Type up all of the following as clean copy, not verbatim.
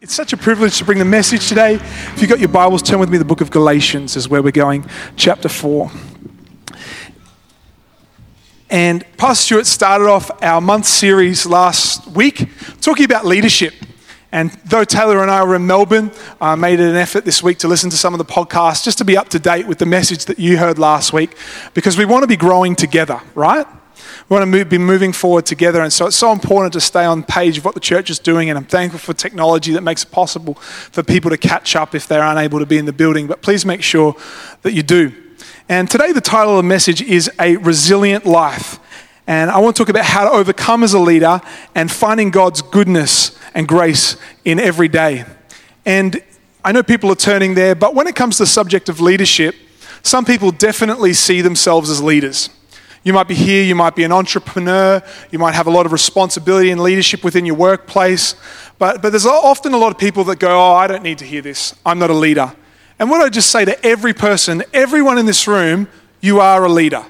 It's such a privilege to bring the message today. If you've got your Bibles, turn with me to the book of Galatians is where we're going, chapter 4. And Pastor Stuart started off our month series last week talking about leadership. And though Taylor and I were in Melbourne, I made an effort this week to listen to some of the podcasts just to be up to date with the message that you heard last week, because we want to be growing together, right? We want to be moving forward together, and so it's so important to stay on page of what the church is doing, and I'm thankful for technology that makes it possible for people to catch up if they're unable to be in the building, but please make sure that you do. And today the title of the message is A Resilient Life, and I want to talk about how to overcome as a leader and finding God's goodness and grace in every day. And I know people are turning there, but when it comes to the subject of leadership, some people definitely see themselves as leaders. You might be here, you might be an entrepreneur, you might have a lot of responsibility and leadership within your workplace, but there's often a lot of people that go, oh, I don't need to hear this, I'm not a leader. And what I just say to every person, everyone in this room, you are a leader.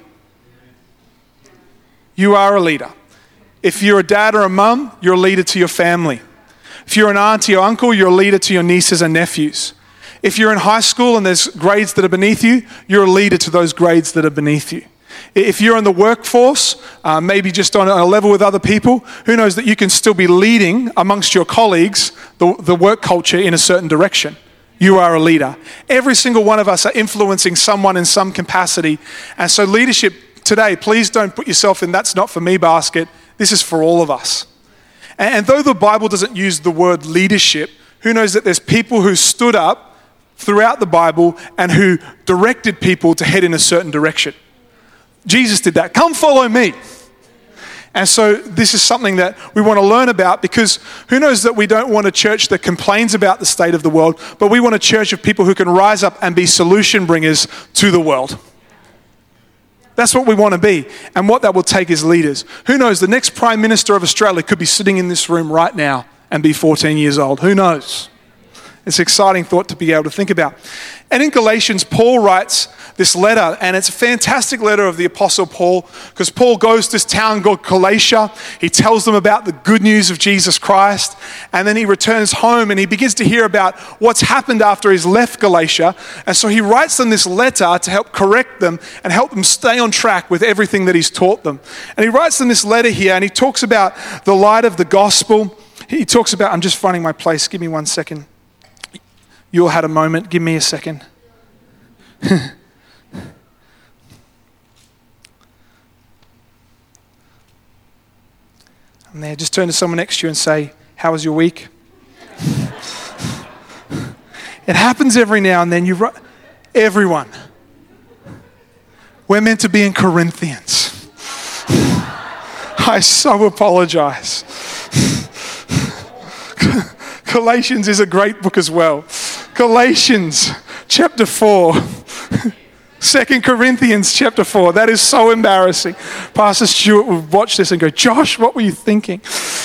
You are a leader. If you're a dad or a mum, you're a leader to your family. If you're an auntie or uncle, you're a leader to your nieces and nephews. If you're in high school and there's grades that are beneath you, you're a leader to those grades that are beneath you. If you're in the workforce, maybe just on a level with other people, who knows that you can still be leading amongst your colleagues the work culture in a certain direction. You are a leader. Every single one of us are influencing someone in some capacity. And so leadership today, please don't put yourself in that's not for me basket. This is for all of us. And though the Bible doesn't use the word leadership, who knows that there's people who stood up throughout the Bible and who directed people to head in a certain direction. Jesus did that. Come follow me. And so this is something that we want to learn about, because who knows that we don't want a church that complains about the state of the world, but we want a church of people who can rise up and be solution bringers to the world. That's what we want to be. And what that will take is leaders. Who knows, the next Prime Minister of Australia could be sitting in this room right now and be 14 years old. Who knows? It's an exciting thought to be able to think about. And in Galatians, Paul writes this letter, and it's a fantastic letter of the Apostle Paul, because Paul goes to this town called Galatia. He tells them about the good news of Jesus Christ, and then he returns home and he begins to hear about what's happened after he's left Galatia. And so he writes them this letter to help correct them and help them stay on track with everything that he's taught them. And he writes them this letter here, and he talks about the light of the gospel. He talks about, I'm just finding my place, give me 1 second. You all had a moment, give me a second. And there, just turn to someone next to you and say, how was your week? It happens every now and then. Everyone. We're meant to be in Corinthians. I so apologize. Galatians is a great book as well. Galatians chapter 4. 2 Corinthians chapter 4. That is so embarrassing. Pastor Stuart would watch this and go, Josh, what were you thinking?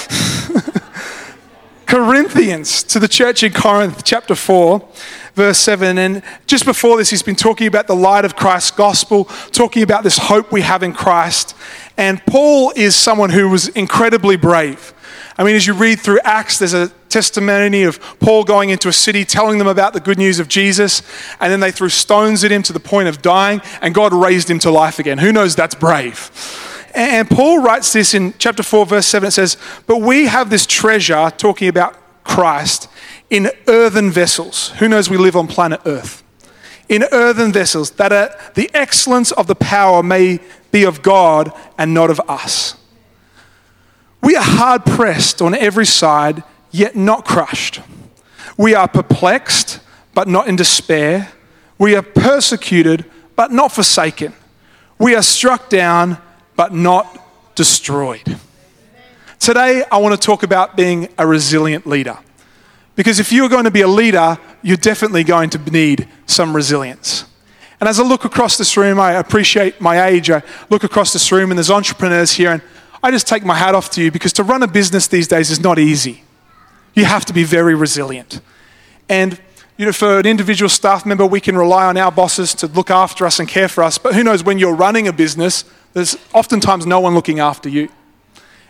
Corinthians, to the church in Corinth, chapter 4, verse 7. And just before this, he's been talking about the light of Christ's gospel, talking about this hope we have in Christ. And Paul is someone who was incredibly brave. I mean, as you read through Acts, there's a testimony of Paul going into a city, telling them about the good news of Jesus, and then they threw stones at him to the point of dying, and God raised him to life again. Who knows, that's brave. And Paul writes this in chapter 4, verse 7, it says, but we have this treasure, talking about Christ, in earthen vessels. Who knows we live on planet Earth? In earthen vessels, that the excellence of the power may be of God and not of us. We are hard pressed on every side, yet not crushed. We are perplexed, but not in despair. We are persecuted, but not forsaken. We are struck down, but not destroyed. Today, I want to talk about being a resilient leader. Because if you're going to be a leader, you're definitely going to need some resilience. And as I look across this room, I appreciate my age. I look across this room and there's entrepreneurs here, and I just take my hat off to you, because to run a business these days is not easy. You have to be very resilient. And for an individual staff member, we can rely on our bosses to look after us and care for us. But who knows, when you're running a business, there's oftentimes no one looking after you.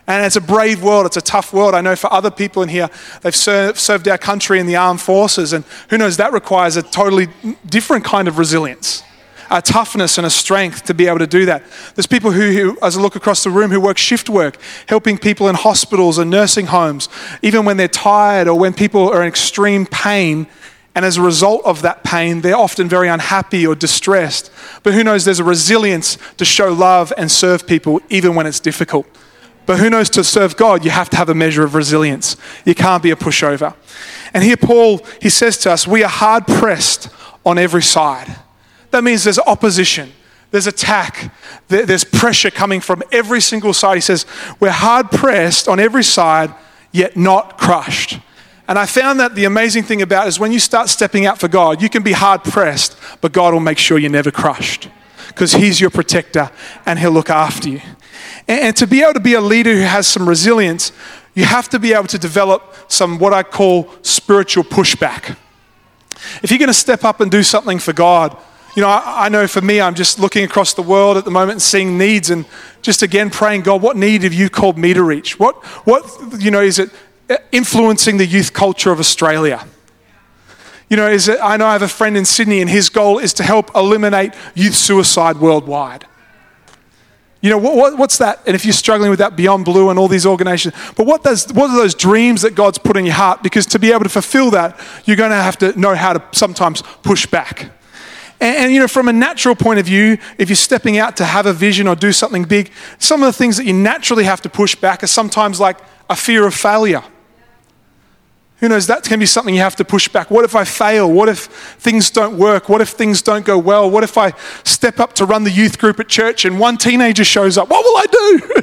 And it's a brave world. It's a tough world. I know for other people in here, they've served our country in the armed forces, and who knows, that requires a totally different kind of resilience, a toughness and a strength to be able to do that. There's people who, as I look across the room, who work shift work, helping people in hospitals and nursing homes, even when they're tired or when people are in extreme pain. And as a result of that pain, they're often very unhappy or distressed. But who knows, there's a resilience to show love and serve people even when it's difficult. But who knows, to serve God, you have to have a measure of resilience. You can't be a pushover. And here Paul, he says to us, we are hard pressed on every side. That means there's opposition, there's attack, there's pressure coming from every single side. He says, we're hard pressed on every side, yet not crushed. And I found that the amazing thing about it is when you start stepping out for God, you can be hard pressed, but God will make sure you're never crushed because He's your protector and He'll look after you. And to be able to be a leader who has some resilience, you have to be able to develop some what I call spiritual pushback. If you're going to step up and do something for God, you know, I know for me, I'm just looking across the world at the moment and seeing needs and just again praying, God, what need have you called me to reach? What you know, is it influencing the youth culture of Australia? You know, I know I have a friend in Sydney and his goal is to help eliminate youth suicide worldwide. You know, what's that? And if you're struggling with that, Beyond Blue and all these organizations, but what are those dreams that God's put in your heart? Because to be able to fulfill that, you're going to have to know how to sometimes push back. And you know, from a natural point of view, if you're stepping out to have a vision or do something big, some of the things that you naturally have to push back are sometimes like a fear of failure. Who knows, that can be something you have to push back. What if I fail? What if things don't work? What if things don't go well? What if I step up to run the youth group at church and one teenager shows up? What will I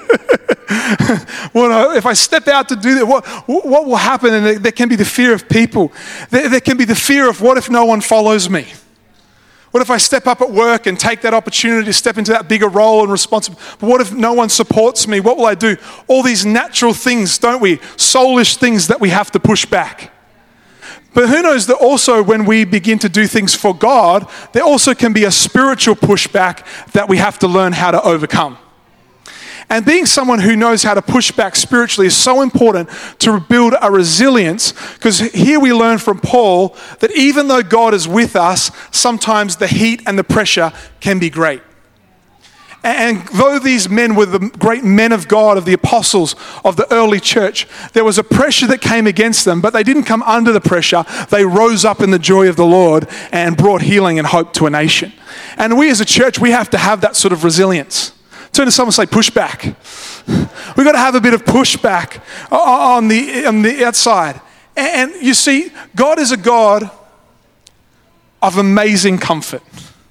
do? If I step out to do that, what will happen? And there can be the fear of people. There can be the fear of what if no one follows me? What if I step up at work and take that opportunity to step into that bigger role and responsibility? But what if no one supports me? What will I do? All these natural things, don't we? Soulish things that we have to push back. But who knows that also when we begin to do things for God, there also can be a spiritual pushback that we have to learn how to overcome. And being someone who knows how to push back spiritually is so important to build a resilience, because here we learn from Paul that even though God is with us, sometimes the heat and the pressure can be great. And though these men were the great men of God, of the apostles, of the early church, there was a pressure that came against them, but they didn't come under the pressure. They rose up in the joy of the Lord and brought healing and hope to a nation. And we as a church, we have to have that sort of resilience. Turn to someone and say, push back. We've got to have a bit of pushback on the outside. And you see, God is a God of amazing comfort.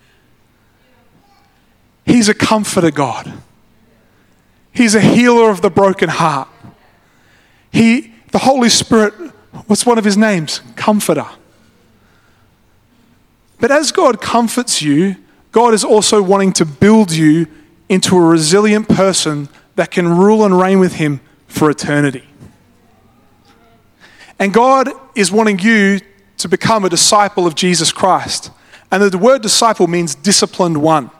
He's a comforter God. He's a healer of the broken heart. The Holy Spirit, what's one of His names? Comforter. But as God comforts you, God is also wanting to build you into a resilient person that can rule and reign with Him for eternity. And God is wanting you to become a disciple of Jesus Christ. And the word disciple means disciplined one.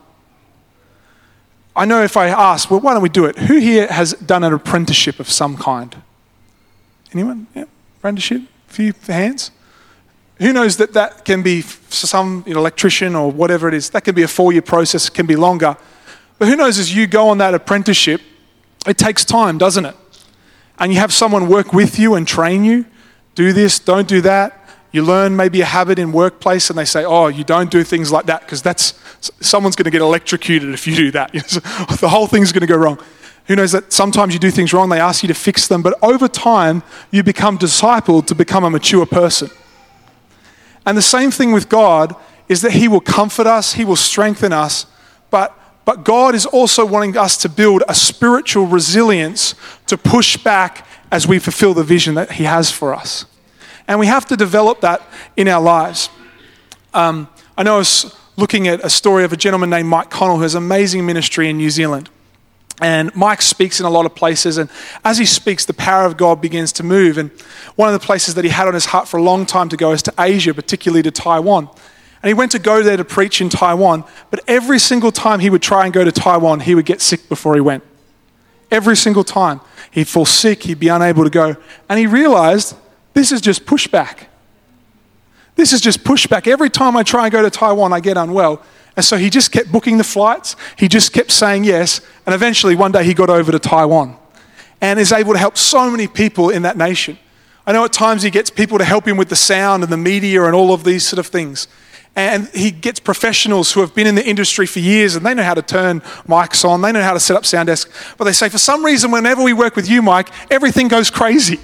I know if I ask, well, why don't we do it? Who here has done an apprenticeship of some kind? Anyone? Yeah, apprenticeship? A few hands? Who knows that can be some electrician or whatever it is. That can be a 4-year process. It can be longer. But who knows, as you go on that apprenticeship, it takes time, doesn't it? And you have someone work with you and train you. Do this, don't do that. You learn maybe a habit in workplace and they say, oh, you don't do things like that because someone's going to get electrocuted if you do that. The whole thing's going to go wrong. Who knows that sometimes you do things wrong, they ask you to fix them, but over time, you become discipled to become a mature person. And the same thing with God is that He will comfort us, He will strengthen us, but God is also wanting us to build a spiritual resilience to push back as we fulfill the vision that He has for us. And we have to develop that in our lives. I know I was looking at a story of a gentleman named Mike Connell who has amazing ministry in New Zealand. And Mike speaks in a lot of places, and as he speaks, the power of God begins to move. And one of the places that he had on his heart for a long time to go is to Asia, particularly to Taiwan. And he went to go there to preach in Taiwan, but every single time he would try and go to Taiwan, he would get sick before he went. Every single time. He'd fall sick, he'd be unable to go. And he realized, this is just pushback. This is just pushback. Every time I try and go to Taiwan, I get unwell. And so he just kept booking the flights. He just kept saying yes. And eventually, one day, he got over to Taiwan and is able to help so many people in that nation. I know at times he gets people to help him with the sound and the media and all of these sort of things. And he gets professionals who have been in the industry for years and they know how to turn mics on. They know how to set up sound desks. But they say, for some reason, whenever we work with you, Mike, everything goes crazy.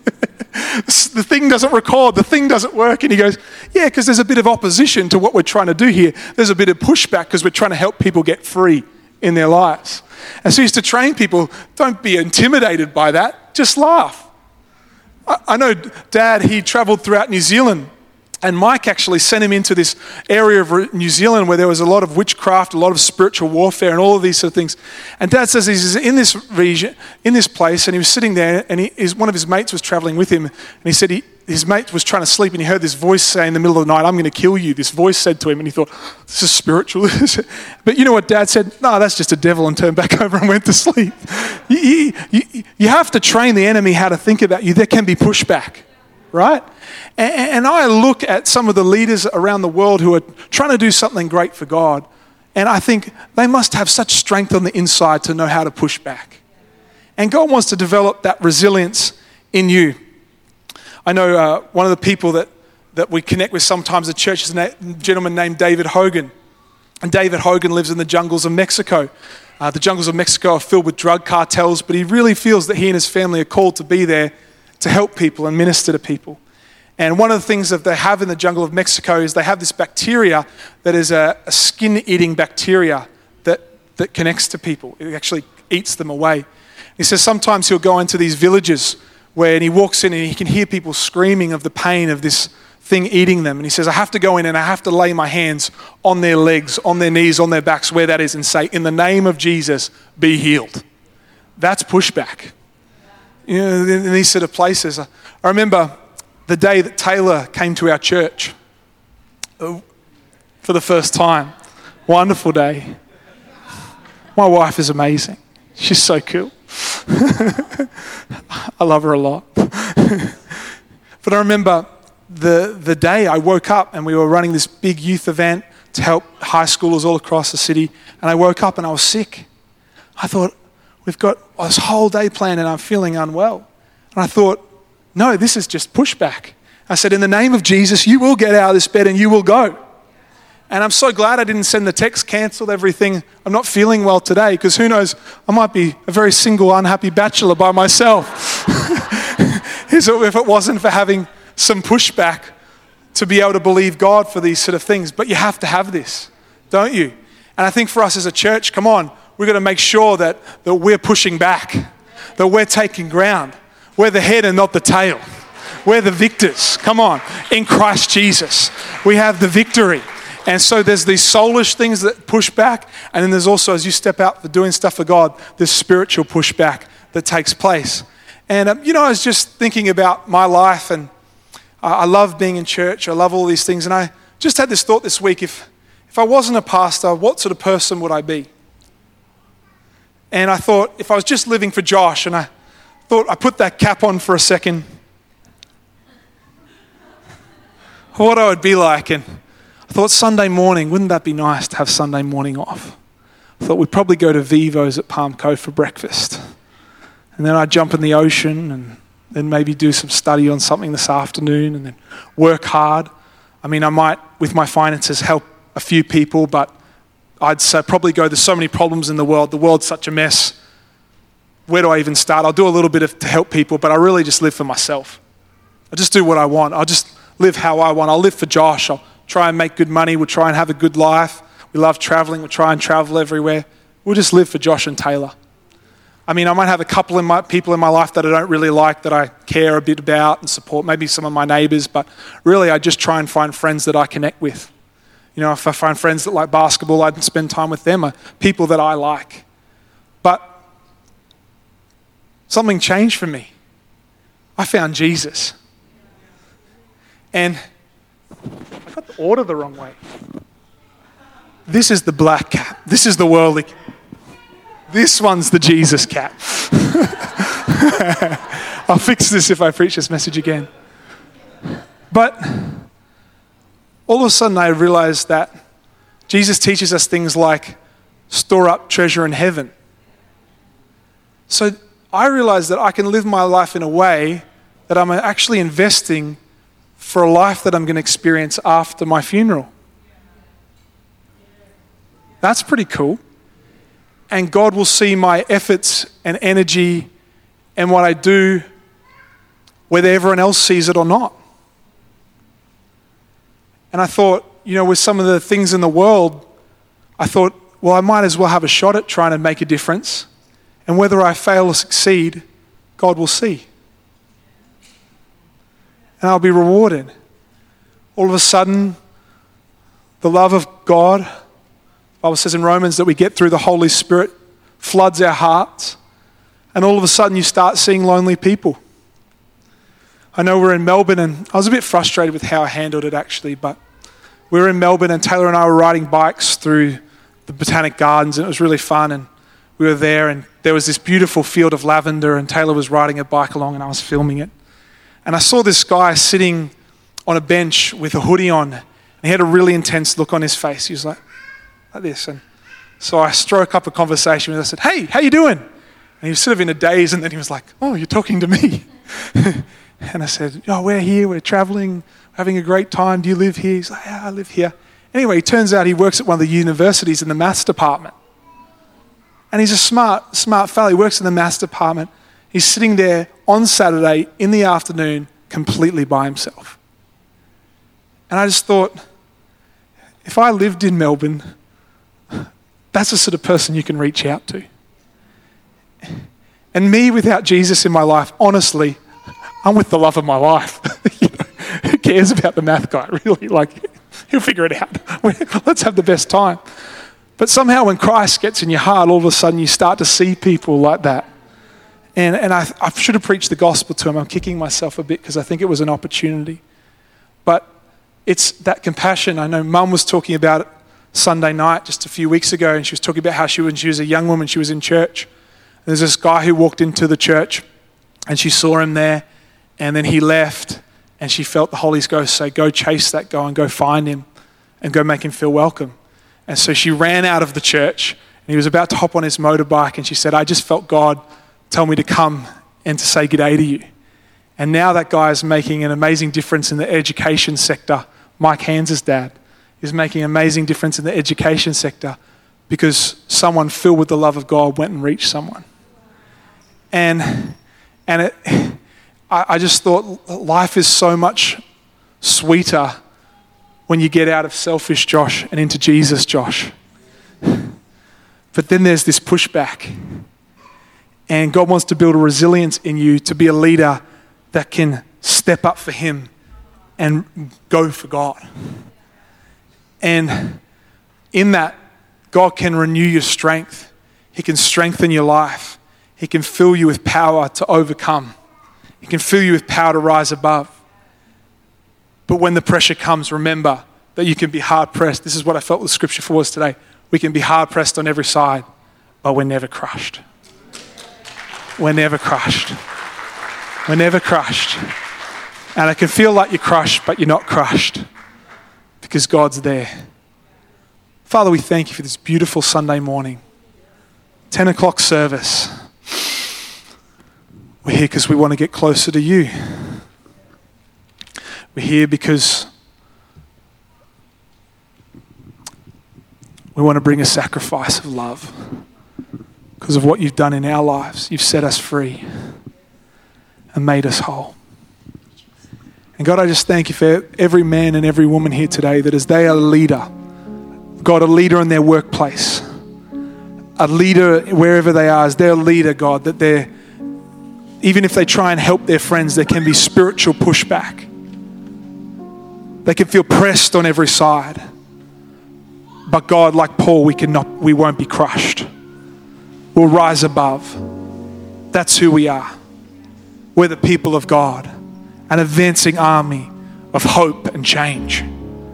The thing doesn't record, the thing doesn't work. And he goes, yeah, because there's a bit of opposition to what we're trying to do here. There's a bit of pushback because we're trying to help people get free in their lives. And so he used to train people, don't be intimidated by that, just laugh. I know Dad, he traveled throughout New Zealand, and Mike actually sent him into this area of New Zealand where there was a lot of witchcraft, a lot of spiritual warfare and all of these sort of things. And Dad says he's in this region, in this place, and he was sitting there and one of his mates was traveling with him. And he said his mate was trying to sleep and he heard this voice say in the middle of the night, I'm going to kill you. This voice said to him, and he thought, this is spiritual. But you know what Dad said? No, that's just a devil, and turned back over and went to sleep. You have to train the enemy how to think about you. There can be pushback, right? And I look at some of the leaders around the world who are trying to do something great for God, and I think they must have such strength on the inside to know how to push back. And God wants to develop that resilience in you. I know one of the people that we connect with sometimes at church is a gentleman named David Hogan. And David Hogan lives in the jungles of Mexico. The jungles of Mexico are filled with drug cartels, but he really feels that he and his family are called to be there to help people and minister to people. And one of the things that they have in the jungle of Mexico is they have this bacteria that is a skin-eating bacteria that connects to people. It actually eats them away. He says sometimes he'll go into these villages where he walks in and he can hear people screaming of the pain of this thing eating them. And he says, I have to go in and I have to lay my hands on their legs, on their knees, on their backs, where that is, and say, in the name of Jesus, be healed. That's pushback. You know, in these sort of places. I remember the day that Taylor came to our church for the first time. Wonderful day. My wife is amazing. She's so cool. I love her a lot. But I remember the day I woke up and we were running this big youth event to help high schoolers all across the city. And I woke up and I was sick. I thought, we've got this whole day planned and I'm feeling unwell. And I thought, no, this is just pushback. I said, in the name of Jesus, you will get out of this bed and you will go. And I'm so glad I didn't send the text, cancelled everything. I'm not feeling well today because who knows, I might be a very single, unhappy bachelor by myself. If it wasn't for having some pushback to be able to believe God for these sort of things. But you have to have this, don't you? And I think for us as a church, come on, we've got to make sure that we're pushing back, that we're taking ground. We're the head and not the tail. We're the victors. Come on. In Christ Jesus, we have the victory. And so there's these soulish things that push back. And then there's also, as you step out for doing stuff for God, this spiritual pushback that takes place. And, I was just thinking about my life, and I love being in church. I love all these things. And I just had this thought this week, if I wasn't a pastor, what sort of person would I be? And I thought, if I was just living for Josh, and I thought I put that cap on for a second, what I would be like. And I thought Sunday morning, wouldn't that be nice to have Sunday morning off? I thought we'd probably go to Vivo's at Palm Cove for breakfast. And then I'd jump in the ocean and then maybe do some study on something this afternoon and then work hard. I mean, I might, with my finances, help a few people, but I'd say probably go, there's so many problems in the world. The world's such a mess. Where do I even start? I'll do a little bit to help people, but I really just live for myself. I just do what I want. I'll just live how I want. I'll live for Josh. I'll try and make good money. We'll try and have a good life. We love traveling. We'll try and travel everywhere. We'll just live for Josh and Taylor. I mean, I might have a couple of people in my life that I don't really like, that I care a bit about and support, maybe some of my neighbours, but really I just try and find friends that I connect with. You know, if I find friends that like basketball, I'd spend time with them, people that I like. But something changed for me. I found Jesus. And I got the order the wrong way. This is the black cap. This is the worldly cap. This one's the Jesus cat. I'll fix this if I preach this message again. But all of a sudden I realized that Jesus teaches us things like store up treasure in heaven. So I realized that I can live my life in a way that I'm actually investing for a life that I'm going to experience after my funeral. That's pretty cool. And God will see my efforts and energy and what I do, whether everyone else sees it or not. And I thought, with some of the things in the world, I thought, well, I might as well have a shot at trying to make a difference. And whether I fail or succeed, God will see. And I'll be rewarded. All of a sudden, the love of God, the Bible says in Romans that we get through the Holy Spirit, floods our hearts. And all of a sudden you start seeing lonely people. I know we're in Melbourne, and I was a bit frustrated with how I handled it actually, but we were in Melbourne and Taylor and I were riding bikes through the Botanic Gardens, and it was really fun. And we were there, and there was this beautiful field of lavender, and Taylor was riding a bike along and I was filming it. And I saw this guy sitting on a bench with a hoodie on, and he had a really intense look on his face. He was like this. And so I struck up a conversation with him. I said, "Hey, how you doing?" And he was sort of in a daze, and then he was like, "Oh, you're talking to me." And I said, "Oh, we're here, we're traveling, having a great time. Do you live here?" He's like, "Yeah, I live here." Anyway, it turns out he works at one of the universities in the maths department. And he's a smart fellow. He works in the maths department. He's sitting there on Saturday in the afternoon completely by himself. And I just thought, if I lived in Melbourne, that's the sort of person you can reach out to. And me without Jesus in my life, honestly, I'm with the love of my life. Who cares about the math guy, really? He'll figure it out. Let's have the best time. But somehow when Christ gets in your heart, all of a sudden you start to see people like that. And I should have preached the gospel to him. I'm kicking myself a bit because I think it was an opportunity. But it's that compassion. I know Mum was talking about it Sunday night just a few weeks ago, and she was talking about how when she was a young woman, she was in church. And there's this guy who walked into the church, and she saw him there, and then he left, and she felt the Holy Ghost say, "Go chase that guy and go find him and go make him feel welcome." And so she ran out of the church, and he was about to hop on his motorbike, and she said, "I just felt God tell me to come and to say g'day to you." And now that guy is making an amazing difference in the education sector. Mike Hans's dad is making an amazing difference in the education sector because someone filled with the love of God went and reached someone. And I just thought life is so much sweeter when you get out of selfish Josh and into Jesus Josh. But then there's this pushback. And God wants to build a resilience in you to be a leader that can step up for him and go for God. And in that, God can renew your strength. He can strengthen your life. He can fill you with power to overcome. He can fill you with power to rise above. But when the pressure comes, remember that you can be hard pressed. This is what I felt the scripture for us today. We can be hard pressed on every side, but we're never crushed. We're never crushed. We're never crushed. And it can feel like you're crushed, but you're not crushed because God's there. Father, we thank you for this beautiful Sunday morning. 10 o'clock service. We're here because we want to get closer to you. We're here because we want to bring a sacrifice of love. Because of what you've done in our lives. You've set us free and made us whole. And God, I just thank you for every man and every woman here today that as they are a leader, God, a leader in their workplace, a leader wherever they are, as their leader, God, that they're, even if they try and help their friends, there can be spiritual pushback. They can feel pressed on every side. But God, like Paul, we won't be crushed. We'll rise above. That's who we are. We're the people of God, an advancing army of hope and change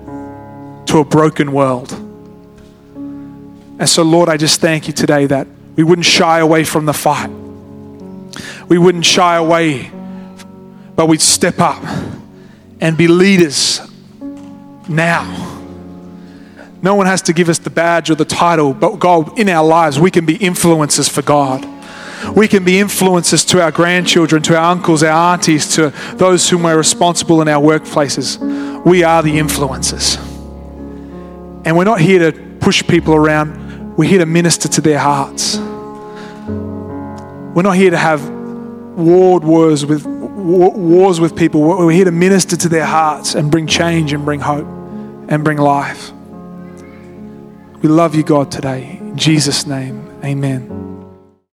to a broken world. And so, Lord, I just thank you today that We wouldn't shy away from the fight. We wouldn't shy away, but we'd step up and be leaders now. No one has to give us the badge or the title, but God, in our lives, we can be influencers for God. We can be influencers to our grandchildren, to our uncles, our aunties, to those whom we're responsible in our workplaces. We are the influencers. And we're not here to push people around. We're here to minister to their hearts. We're not here to have wars with people. We're here to minister to their hearts and bring change and bring hope and bring life. We love you, God, today. In Jesus' name, amen.